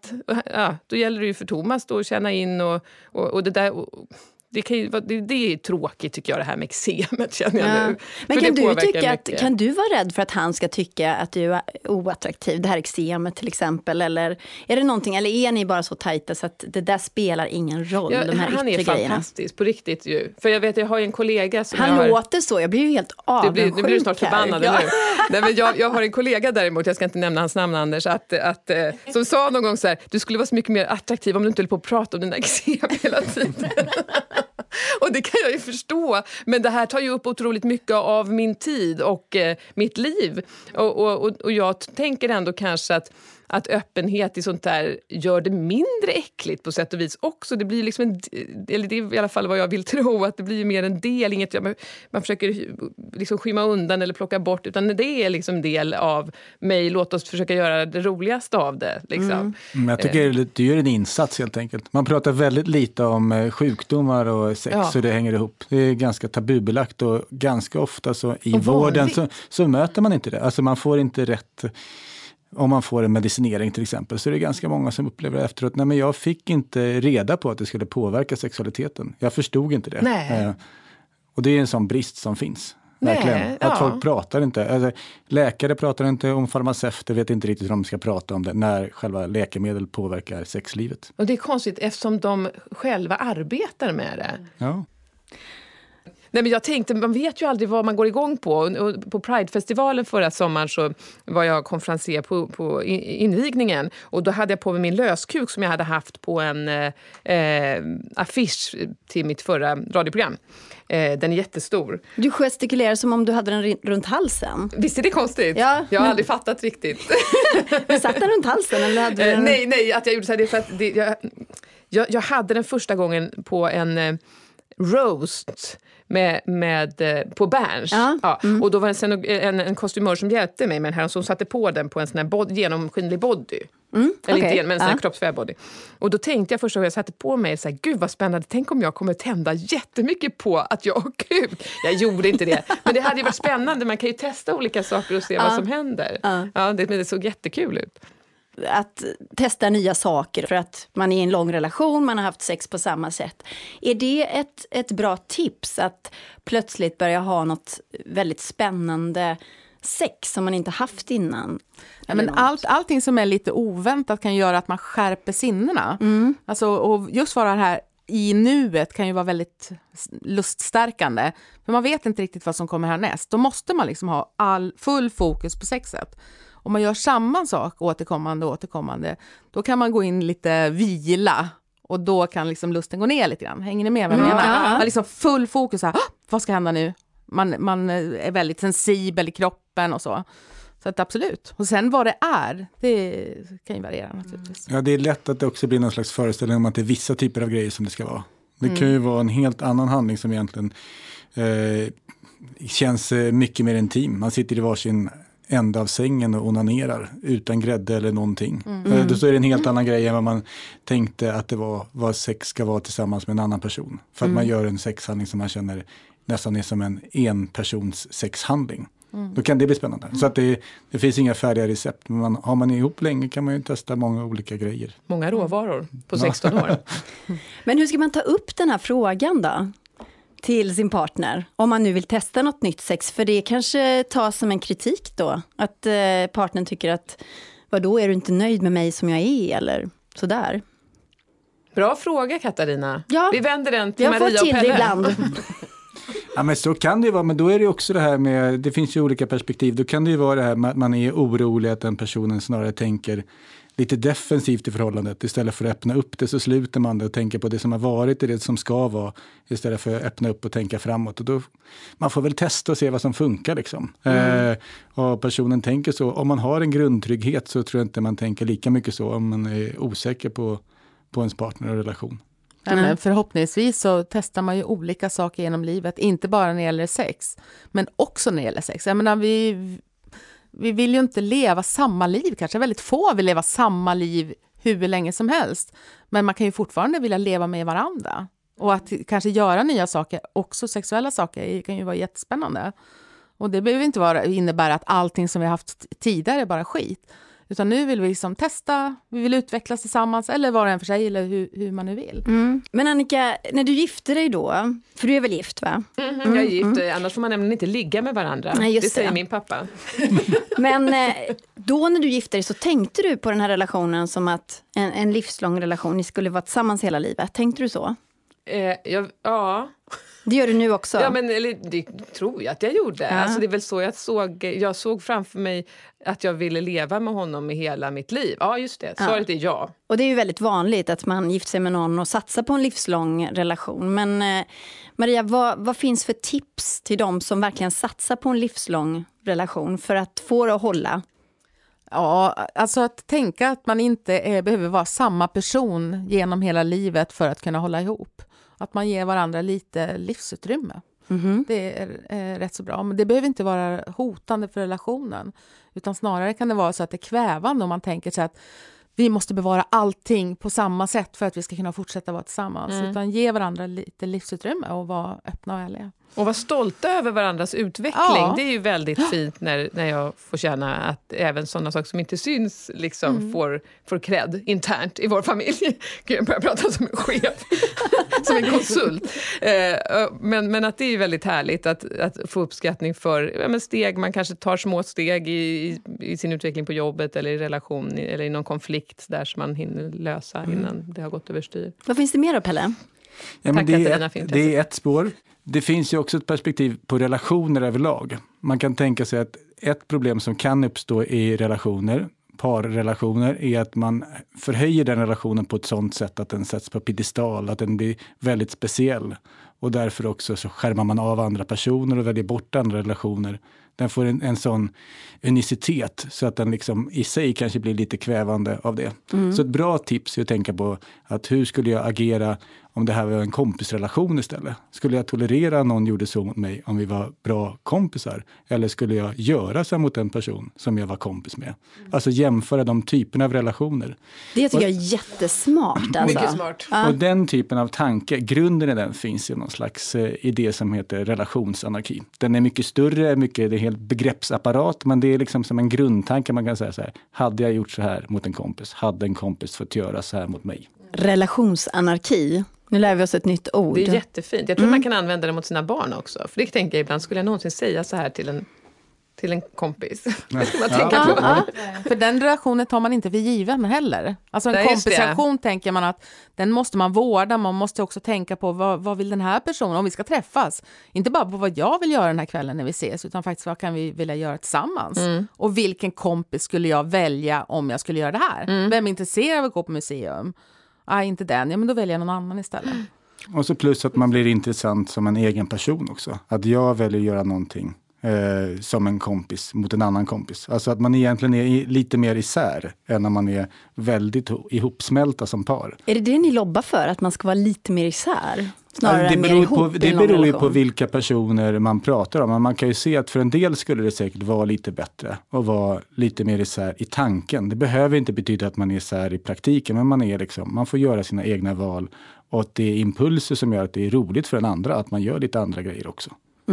då gäller det ju för Thomas då att känna in och det där... Det är tråkigt, tycker jag, det här med eksemet, känner jag nu. Men kan du vara rädd för att han ska tycka att du är oattraktiv, det här eksemet till exempel, eller är det någonting, eller är ni bara så tajta så att det där spelar ingen roll, de här han är fantastisk, på riktigt ju. För jag har en kollega som låter så, jag blir ju helt avundsjuk. Nu blir du snart förbannad, eller hur? Nej, men jag har en kollega däremot, jag ska inte nämna hans namn, Anders, som sa någon gång så här: du skulle vara så mycket mer attraktiv om du inte höll på att prata om dina eksem hela tiden. Och det kan jag ju förstå, men det här tar ju upp otroligt mycket av min tid och mitt liv. Och jag tänker ändå kanske att öppenhet i sånt där gör det mindre äckligt på sätt och vis också. Det blir liksom eller det är i alla fall vad jag vill tro, att det blir mer en del, inget man försöker liksom skymma undan eller plocka bort, utan det är liksom del av mig. Låt oss försöka göra det roligaste av det. Liksom. Men jag tycker du gör en insats helt enkelt. Man pratar väldigt lite om sjukdomar och sex, så det hänger ihop. Det är ganska tabubelagt, och ganska ofta så i vården så möter man inte det. Alltså man får inte rätt om man får en medicinering till exempel, så är det ganska många som upplever efteråt, nej men jag fick inte reda på att det skulle påverka sexualiteten. Jag förstod inte det. Och det är en sån brist som finns. Verkligen. Att folk pratar inte. Alltså, läkare pratar inte om, farmaceuter vet inte riktigt hur de ska prata om det när själva läkemedel påverkar sexlivet. Och det är konstigt eftersom de själva arbetar med det. Ja. Nej, men jag tänkte, man vet ju aldrig vad man går igång på. Och på Pride-festivalen förra sommaren så var jag konferenser på invigningen. Och då hade jag på mig min löskuk som jag hade haft på en affisch till mitt förra radioprogram. Den är jättestor. Du gestikulerar som om du hade den runt halsen. Visst är det konstigt? Ja, jag har aldrig fattat riktigt. Men satt den runt halsen? Eller hade du nej, att jag gjorde så här, det är för att jag hade den första gången på en roast på Berns. Ja. Och då var det en kostymör som hjälpte mig med den här, och som satte på den på en sån här genomskinlig body. Eller inte men en sån här kroppsfärbody. Och då tänkte jag första gången jag satte på mig så här, gud vad spännande, tänk om jag kommer tända jättemycket på att jag har kuk. Jag gjorde inte det. Men det hade ju varit spännande, man kan ju testa olika saker och se vad som händer. Ja, det såg jättekul ut. Att testa nya saker för att man är i en lång relation, man har haft sex på samma sätt. Är det ett bra tips att plötsligt börja ha något väldigt spännande sex som man inte haft innan? Ja, men allting som är lite oväntat kan göra att man skärper sinnena. Alltså, och just vara här i nuet kan ju vara väldigt luststärkande. För man vet inte riktigt vad som kommer härnäst. Då måste man liksom ha full fokus på sexet. Om man gör samma sak återkommande, då kan man gå in lite vila och då kan liksom lusten gå ner lite grann. Hänger ni med vad jag menar? Man har liksom full fokus här, vad ska hända nu? Man är väldigt sensibel i kroppen och så. Så att absolut. Och sen vad det är, det kan ju variera naturligtvis. Ja, det är lätt att det också blir någon slags föreställning om att det är vissa typer av grejer som det ska vara. Det kan ju vara en helt annan handling som egentligen känns mycket mer intim. Man sitter i varsin ända av sängen och onanerar utan grädde eller någonting. Då så är det en helt annan grej än vad man tänkte att det var vad sex ska vara tillsammans med en annan person. För att man gör en sexhandling som man känner nästan är som en persons sexhandling. Då kan det bli spännande. Så att det finns inga färdiga recept. Men har man ihop länge kan man ju testa många olika grejer. Många råvaror på 16 år. Men hur ska man ta upp den här frågan då? Till sin partner, om man nu vill testa något nytt sex, för det kanske tas som en kritik då, att partnern tycker att vadå, är du inte nöjd med mig som jag är eller sådär. Bra fråga Katarina. Ja, vi vänder den till Maria och jag får till Pelle. det ibland. Ja, men så kan det ju vara, men då är det också det här med, det finns ju olika perspektiv, då kan det ju vara det här med att man är orolig att den personen snarare tänker lite defensivt i förhållandet. Istället för att öppna upp det så sluter man det och tänker på det som har varit och det som ska vara. Istället för att öppna upp och tänka framåt. Och då, man får väl testa och se vad som funkar liksom. Och personen tänker så. Om man har en grundtrygghet så tror jag inte man tänker lika mycket så. Om man är osäker på ens partner och relation. Men förhoppningsvis så testar man ju olika saker genom livet. Inte bara när det gäller sex. Men också när det gäller sex. Jag menar, vi vill ju inte leva samma liv kanske. Väldigt få vill leva samma liv hur länge som helst. Men man kan ju fortfarande vilja leva med varandra. Och att kanske göra nya saker, också sexuella saker, kan ju vara jättespännande. Och det behöver inte innebära att allting som vi har haft tidigare är bara skit. Utan nu vill vi liksom testa, vi vill utvecklas tillsammans eller vara en för sig eller hur man nu vill. Men Annika, när du gifte dig då, för du är väl gift va? Jag är gift, annars får man nämligen inte ligga med varandra. Nej, just det säger det. min pappa. Men då när du gifte dig så tänkte du på den här relationen som att en livslång relation, ni skulle vara tillsammans hela livet. Tänkte du så? Ja. Det gör du nu också? Ja, men det tror jag att jag gjorde. Ja. Alltså, det är väl så jag såg framför mig att jag ville leva med honom i hela mitt liv. Ja, just det. Svaret är ja. Och det är ju väldigt vanligt att man gifter sig med någon och satsar på en livslång relation. Men Maria, vad finns för tips till de som verkligen satsar på en livslång relation för att få det att hålla? Ja, alltså att tänka att man inte behöver vara samma person genom hela livet för att kunna hålla ihop. Att man ger varandra lite livsutrymme. Det är rätt så bra. Men det behöver inte vara hotande för relationen. Utan snarare kan det vara så att det är kvävande om man tänker sig att vi måste bevara allting på samma sätt för att vi ska kunna fortsätta vara tillsammans. Utan ge varandra lite livsutrymme och vara öppna och ärliga. Och vara stolta över varandras utveckling. Ja. Det är ju väldigt fint när jag får känna att även sådana saker som inte syns liksom får cred internt i vår familj. Gud, jag börjar prata som en chef, som en konsult. Men att det är väldigt härligt att få uppskattning för steg. Man kanske tar små steg i sin utveckling på jobbet eller i relation eller i någon konflikt där som man hinner lösa innan det har gått överstyr. Vad finns det mer då, Pelle? Ja, men det är ett spår. Det finns ju också ett perspektiv på relationer överlag. Man kan tänka sig att ett problem som kan uppstå i relationer, parrelationer, är att man förhöjer den relationen på ett sådant sätt att den sätts på piedestal, att den blir väldigt speciell. Och därför också så skärmar man av andra personer och väljer bort andra relationer. Den får en sån unicitet så att den liksom i sig kanske blir lite kvävande av det. Så ett bra tips är att tänka på att hur skulle jag agera om det här var en kompisrelation istället? Skulle jag tolerera någon gjorde så mot mig om vi var bra kompisar? Eller skulle jag göra så mot en person som jag var kompis med? Alltså jämföra de typerna av relationer. Det tycker jag är jättesmart. Alltså. Mycket smart. Och den typen av tanke, grunden i den finns i någon slags idé som heter relationsanarki. Den är mycket större, det är helt begreppsapparat, men det är liksom som en grundtanke. Man kan säga så här, hade jag gjort så här mot en kompis? Hade en kompis fått göra så här mot mig? Relationsanarki. Nu lär vi oss ett nytt ord. Det är jättefint. Jag tror man kan använda det mot sina barn också. För det tänker jag ibland, skulle jag någonsin säga så här till en kompis? Det ska man tänka på. För den relationen tar man inte för given heller. Alltså en kompisrelation tänker man att den måste man vårda. Man måste också tänka på vad vill den här personen, om vi ska träffas. Inte bara på vad jag vill göra den här kvällen när vi ses, utan faktiskt vad kan vi vilja göra tillsammans. Och vilken kompis skulle jag välja om jag skulle göra det här? Vem är intresserad av att gå på museum? Inte den, men då väljer jag någon annan istället. Och så plus att man blir intressant som en egen person också. Att jag väljer att göra någonting som en kompis mot en annan kompis. Alltså att man egentligen är lite mer isär än när man är väldigt ihopsmälta som par. Är det ni lobbar för, att man ska vara lite mer isär? Det beror ju på vilka personer man pratar om. Men man kan ju se att för en del skulle det säkert vara lite bättre och vara lite mer isär i tanken. Det behöver inte betyda att man är isär i praktiken, men man får göra sina egna val. Och att det är impulser som gör att det är roligt för den andra, att man gör lite andra grejer också.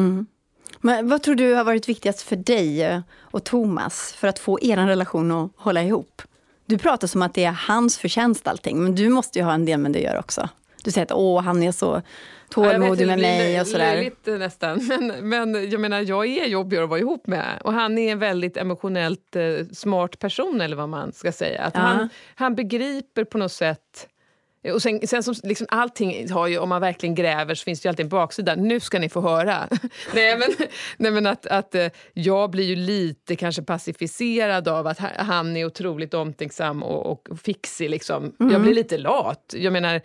Men vad tror du har varit viktigast för dig och Thomas för att få er relation att hålla ihop? Du pratar som att det är hans förtjänst allting, men du måste ju ha en del med det gör också. Du säger att han är så tålmodig med mig och sådär. Lite nästan. Men jag menar, jag är jobbigare att vara ihop med. Och han är en väldigt emotionellt smart person, eller vad man ska säga. Att han begriper på något sätt. Och sen som liksom allting har ju, om man verkligen gräver så finns det ju alltid en baksida. Nu ska ni få höra. nej men att jag blir ju lite kanske pacificerad av att han är otroligt omtänksam och fixig liksom. Jag blir lite lat. Jag menar,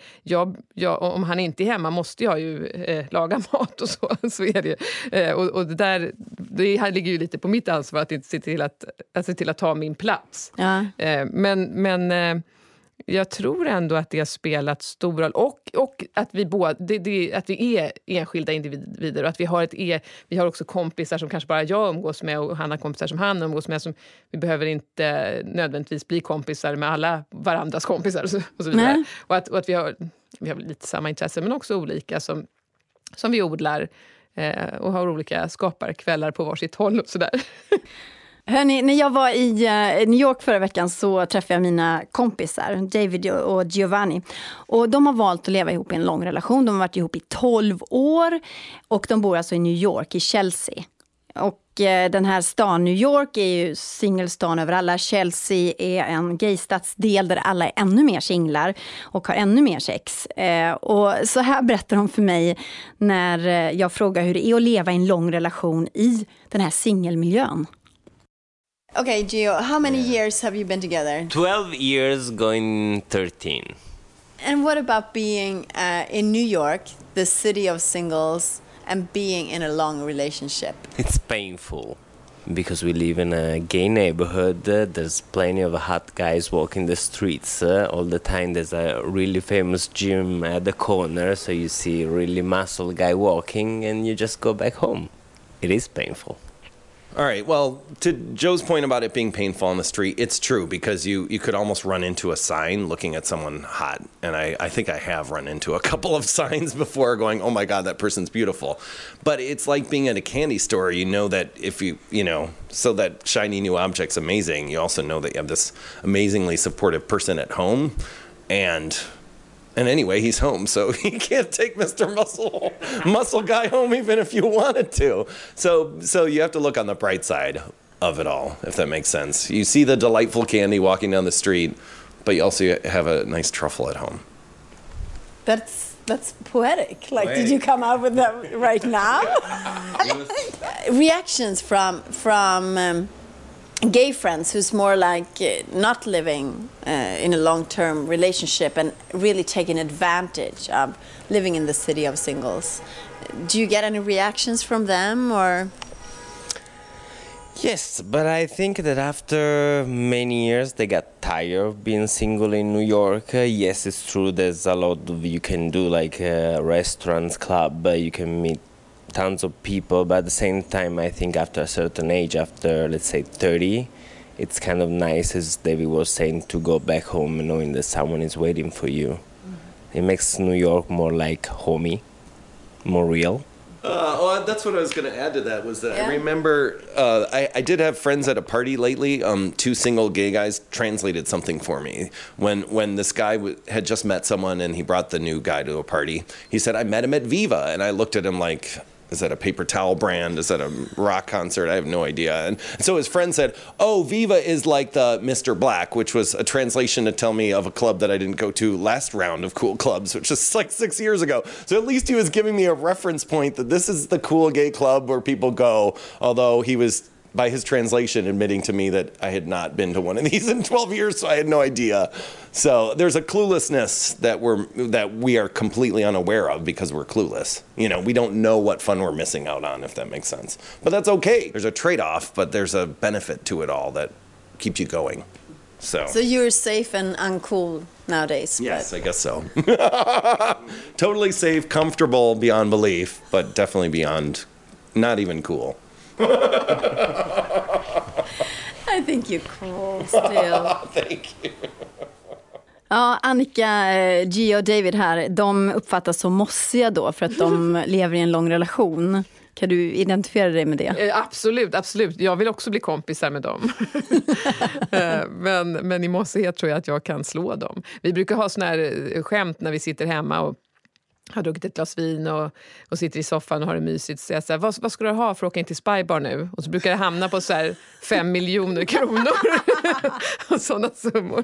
om han inte är hemma måste jag ju laga mat och så är det ju. Och det här ligger ju lite på mitt ansvar att inte se till att ta min plats. Ja. Men jag tror ändå att det har spelat stor roll och att vi att vi är enskilda individer och att vi har också kompisar som kanske bara jag umgås med och han har kompisar som han umgås med, som vi behöver inte nödvändigtvis bli kompisar med alla varandras kompisar och så vidare. Och att vi har lite samma intresse men också olika som vi odlar och har olika skaparkvällar på varsitt håll och sådär. Hörrni, när jag var i New York förra veckan så träffade jag mina kompisar, David och Giovanni. Och de har valt att leva ihop i en lång relation. De har varit ihop i 12 år och de bor alltså i New York, i Chelsea. Och den här stan New York är ju singelstan över alla. Chelsea är en gaystadsdel där alla är ännu mer singlar och har ännu mer sex. Och så här berättar de för mig när jag frågar hur det är att leva i en lång relation i den här singelmiljön. Okay, Gio, how many years have you been together? 12 years, going 13. And what about being in New York, the city of singles, and being in a long relationship? It's painful because we live in a gay neighborhood. There's plenty of hot guys walking the streets all the time. There's a really famous gym at the corner, so you see a really muscle guy walking and you just go back home. It is painful. All right. Well, to Joe's point about it being painful on the street, it's true because you could almost run into a sign looking at someone hot. And I think I have run into a couple of signs before going, oh my God, that person's beautiful. But it's like being at a candy store. You know that if so that shiny new object's amazing. You also know that you have this amazingly supportive person at home. And anyway, he's home, so he can't take Mr. Muscle Guy home even if you wanted to. So you have to look on the bright side of it all, if that makes sense. You see the delightful candy walking down the street, but you also have a nice truffle at home. That's poetic. Like, did you come out with that right now? Reactions from gay friends who's more like not living in a long-term relationship and really taking advantage of living in the city of singles. Do you get any reactions from them or? Yes, but I think that after many years they got tired of being single in New York. Yes, it's true, there's a lot you can do, like restaurants, club, you can meet tons of people, but at the same time I think after a certain age, after let's say 30, it's kind of nice, as David was saying, to go back home knowing that someone is waiting for you. Mm-hmm. It makes New York more like homey, more real. That's what I was going to add to that, was that I remember I did have friends at a party lately. Two single gay guys translated something for me. When this guy had just met someone and he brought the new guy to a party, he said, I met him at Viva. And I looked at him like, is that a paper towel brand? Is that a rock concert? I have no idea. And so his friend said, oh, Viva is like the Mr. Black, which was a translation to tell me of a club that I didn't go to last round of Cool Clubs, which is like 6 years ago. So at least he was giving me a reference point that this is the cool gay club where people go, although he was, by his translation, admitting to me that I had not been to one of these in 12 years, so I had no idea. So there's a cluelessness that we are completely unaware of because we're clueless. We don't know what fun we're missing out on, if that makes sense. But that's okay. There's a trade-off, but there's a benefit to it all that keeps you going. So you're safe and uncool nowadays? Yes, I guess so. Totally safe, comfortable beyond belief, but definitely beyond not even cool. I think you're cool still. Thank you. Ja, Annika, Gio och David här, de uppfattas som mossiga då för att de lever i en lång relation. Kan du identifiera dig med det? Absolut. Jag vill också bli kompisar med dem. men i mossighet tror jag att jag kan slå dem. Vi brukar ha såna här skämt när vi sitter hemma och har druckit ett glas vin och sitter i soffan och har det mysigt. Så jag säger, vad ska du ha för att åka in till Spybar nu? Och så brukar det hamna på så här 5 miljoner kronor. Och sådana summor.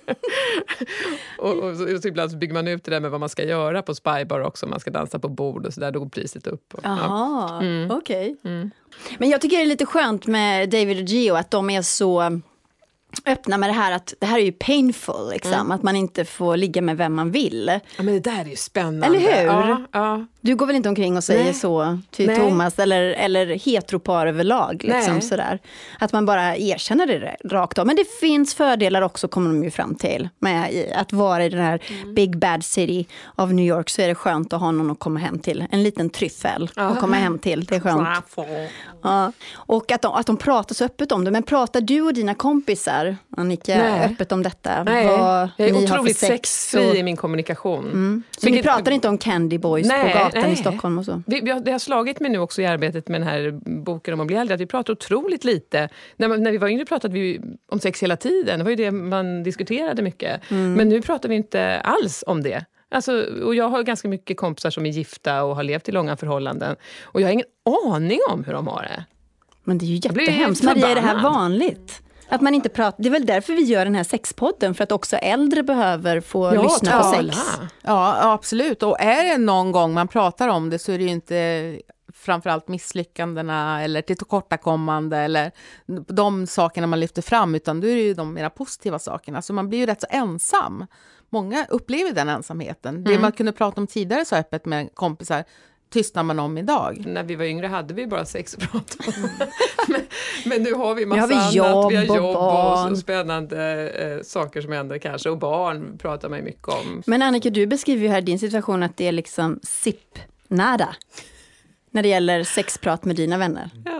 och så ibland så bygger man ut det där med vad man ska göra på Spybar också. Man ska dansa på bord och så där, då går priset upp. Jaha, okej. Mm. Men jag tycker det är lite skönt med David och Gio att de är så öppna med det här att det här är ju painful liksom, att man inte får ligga med vem man vill. Ja, men det där är ju spännande. Eller hur? Ja. Du går väl inte omkring och säger så till Thomas eller heteropar överlag liksom sådär. Att man bara erkänner det rakt av. Men det finns fördelar också, kommer de ju fram till, med att vara i den här big bad city av New York, så är det skönt att ha någon att komma hem till. En liten tryffel att komma hem till, det är skönt. Ja. Och att de pratar så öppet om det. Men pratar du och dina kompisar, Annika, öppet om detta? Nej, vad jag är ni otroligt sexfri i min kommunikation. Så ni pratar inte om Candy Boys på gatan i Stockholm och så? Det har slagit mig nu också i arbetet med den här boken om att bli äldre, att vi pratar otroligt lite. När vi var yngre pratade vi om sex hela tiden. Det var ju det man diskuterade mycket. Men nu pratar vi inte alls om det. Alltså, och jag har ganska mycket kompisar som är gifta och har levt i långa förhållanden. Och jag har ingen aning om hur de har det. Men det är ju jättehemskt. Maria, är det här vanligt? Att man inte pratar. Det är väl därför vi gör den här sexpodden, för att också äldre behöver få lyssna på sex. Ja, absolut. Och är det någon gång man pratar om det så är det ju inte framförallt misslyckandena eller tillkortakommande eller de sakerna man lyfter fram, utan då är det ju de mera positiva sakerna. Så man blir ju rätt så ensam. Många upplever den ensamheten. Det man kunde prata om tidigare så öppet med kompisar tystnar man om idag. När vi var yngre hade vi bara sex att prata om. men nu har vi massa annat. Vi har jobb och spännande saker som händer kanske. Och barn pratar man mycket om. Men Annika, du beskriver ju här din situation att det är liksom sipp-nada när det gäller sexprat med dina vänner. Ja.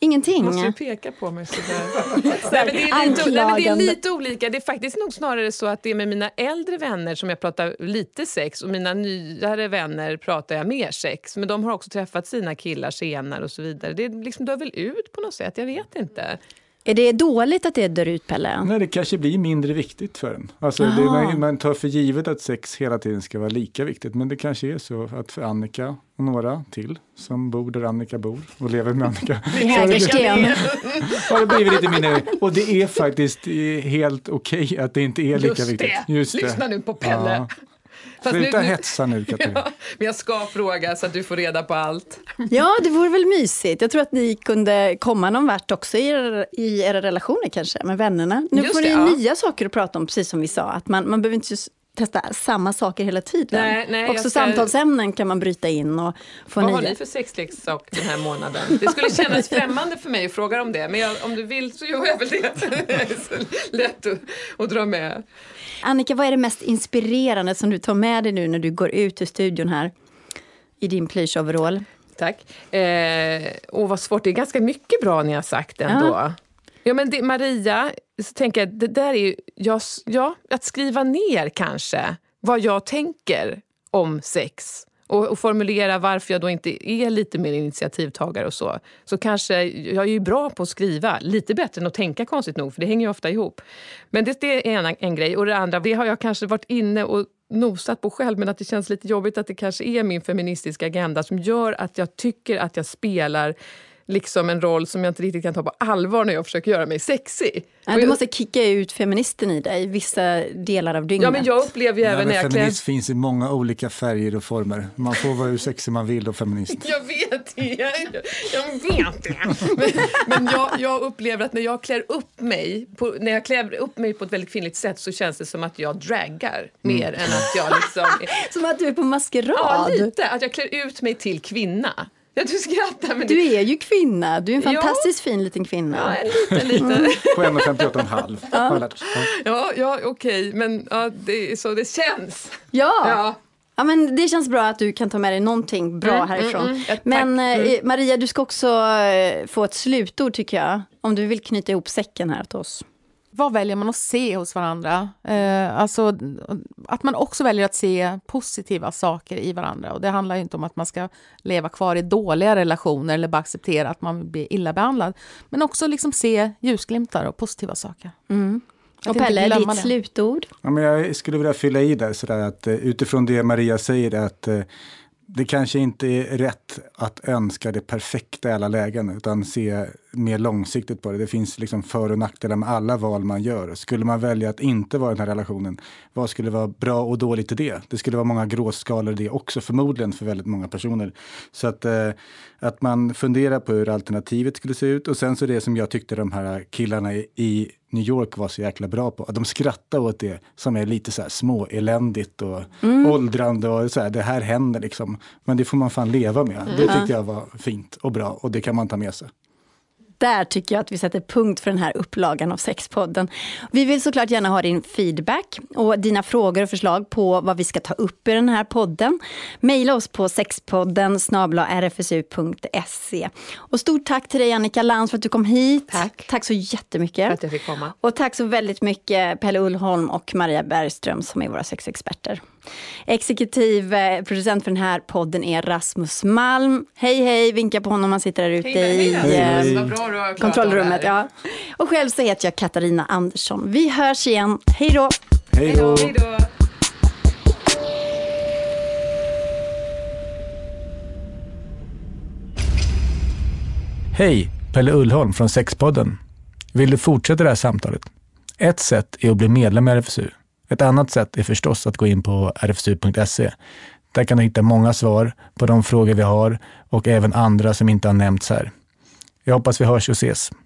Ingenting? Måste du peka på mig sådär? nej, men det är lite olika. Det är faktiskt nog snarare så att det är med mina äldre vänner som jag pratar lite sex och mina nyare vänner pratar jag mer sex. Men de har också träffat sina killar senare och så vidare. Det liksom dör väl ut på något sätt, jag vet inte. Är det dåligt att det dör ut, Pelle? Nej, det kanske blir mindre viktigt för en. Alltså man tar för givet att sex hela tiden ska vara lika viktigt. Men det kanske är så att för Annika och några till som bor där Annika bor och lever med Annika. I Hägersten. Har det blivit lite mindre. Och det är faktiskt helt okej att det inte är lika viktigt. Just det. Lyssna nu på Pelle. Ja. Sluta hetsa nu, Katarina. Ja, men jag ska fråga så att du får reda på allt. Ja, det vore väl mysigt. Jag tror att ni kunde komma någon vart också i era relationer kanske, med vännerna. Nu får ni nya saker att prata om, precis som vi sa. Att man behöver inte testa samma saker hela tiden. Nej, också samtalsämnen kan man bryta in och få nya. Vad har ni för sexleksak den här månaden? Det skulle kännas främmande för mig att fråga om det. Men om du vill så gör jag väl det. Det är så lätt att dra med. Annika, vad är det mest inspirerande som du tar med dig nu när du går ut ur studion här i din plysch-overall? Tack. Vad svårt, det är ganska mycket bra ni har sagt ändå. Ja, men Maria, så tänker jag, det där är ju, att skriva ner kanske vad jag tänker om sex. Och formulera varför jag då inte är lite mer initiativtagare och så. Så kanske, jag är ju bra på att skriva. Lite bättre än att tänka, konstigt nog. För det hänger ju ofta ihop. Men det är en grej. Och det andra, det har jag kanske varit inne och nosat på själv. Men att det känns lite jobbigt att det kanske är min feministiska agenda som gör att jag tycker att jag spelar liksom en roll som jag inte riktigt kan ta på allvar när jag försöker göra mig sexig. Ja, du måste kicka ut feministen i dig vissa delar av dygnet. Ja, men jag upplever ju även när jag feminist finns i många olika färger och former. Man får vara hur sexig man vill och feminist. Jag vet det. Men jag upplever att när jag klär upp mig på ett väldigt kvinnligt sätt så känns det som att jag draggar mer än att jag liksom... Som att du är på maskerad. Ja, lite. Att jag klär ut mig till kvinna. Ja, du skrattar. Men du är ju kvinna. Du är en fantastiskt fin liten kvinna. Ja, lite. På 1,58,5. Ja, okej. Men det är så det känns. Ja, men det känns bra att du kan ta med dig någonting bra härifrån. Men Maria, du ska också få ett slutord tycker jag. Om du vill knyta ihop säcken här till oss. Vad väljer man att se hos varandra? Alltså att man också väljer att se positiva saker i varandra. Och det handlar ju inte om att man ska leva kvar i dåliga relationer eller bara acceptera att man blir illa behandlad. Men också liksom se ljusglimtar och positiva saker. Och Pelle, ditt slutord? Ja, men jag skulle vilja fylla i där sådär att utifrån det Maria säger att det kanske inte är rätt att önska det perfekta i alla lägen utan se mer långsiktigt på det. Det finns liksom för- och nackdelar med alla val man gör. Skulle man välja att inte vara i den här relationen, vad skulle vara bra och dåligt i det? Det skulle vara många gråskalor i det också förmodligen för väldigt många personer. Så att man funderar på hur alternativet skulle se ut och sen så det som jag tyckte de här killarna i New York var så jäkla bra på. Att de skrattar åt det som är lite så här små eländigt och åldrande och så här, det här händer liksom. Men det får man fan leva med. Det tyckte jag var fint och bra och det kan man ta med sig. Där tycker jag att vi sätter punkt för den här upplagan av Sexpodden. Vi vill såklart gärna ha din feedback och dina frågor och förslag på vad vi ska ta upp i den här podden. Maila oss på sexpodden@rfsu.se. Och stort tack till dig Annika Lantz för att du kom hit. Tack så jättemycket. För att jag fick komma. Och tack så väldigt mycket Pelle Ullholm och Maria Bergström som är våra sexexperter. Exekutiv producent för den här podden är Rasmus Malm. Hej, vinka på honom, man sitter där ute i kontrollrummet. Ja. Och själv så heter jag Katarina Andersson. Vi hörs igen. Hej då! Hej då! Hej, Pelle Ullholm från Sexpodden. Vill du fortsätta det här samtalet? Ett sätt är att bli medlem i RFSU. Ett annat sätt är förstås att gå in på rfsu.se. Där kan du hitta många svar på de frågor vi har och även andra som inte har nämnts här. Jag hoppas vi hörs och ses.